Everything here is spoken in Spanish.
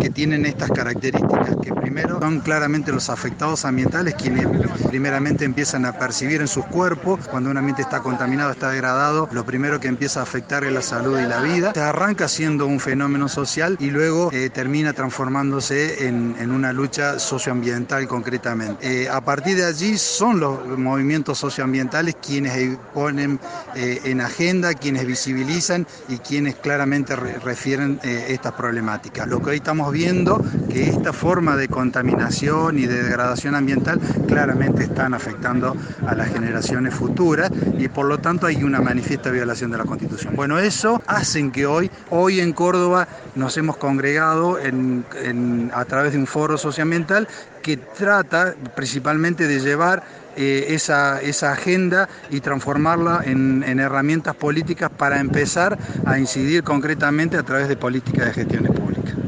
que tienen estas características, que primero son claramente los afectados ambientales quienes primeramente empiezan a percibir en sus cuerpos, cuando un ambiente está contaminado, está degradado, lo primero que empieza a afectar es la salud y la vida. Se arranca siendo un fenómeno social y luego termina transformándose en una lucha socioambiental concretamente. A partir de allí son los movimientos socioambientales quienes ponen en agenda, quienes visibilizan y quienes claramente refieren estas problemáticas. Lo que hoy estamos viendo que esta forma de contaminación y de degradación ambiental claramente están afectando a las generaciones futuras y por lo tanto hay una manifiesta violación de la Constitución. Bueno, eso hacen que hoy en Córdoba nos hemos congregado a través de un foro socioambiental que trata principalmente de llevar esa agenda y transformarla en herramientas políticas para empezar a incidir concretamente a través de políticas de gestiones públicas.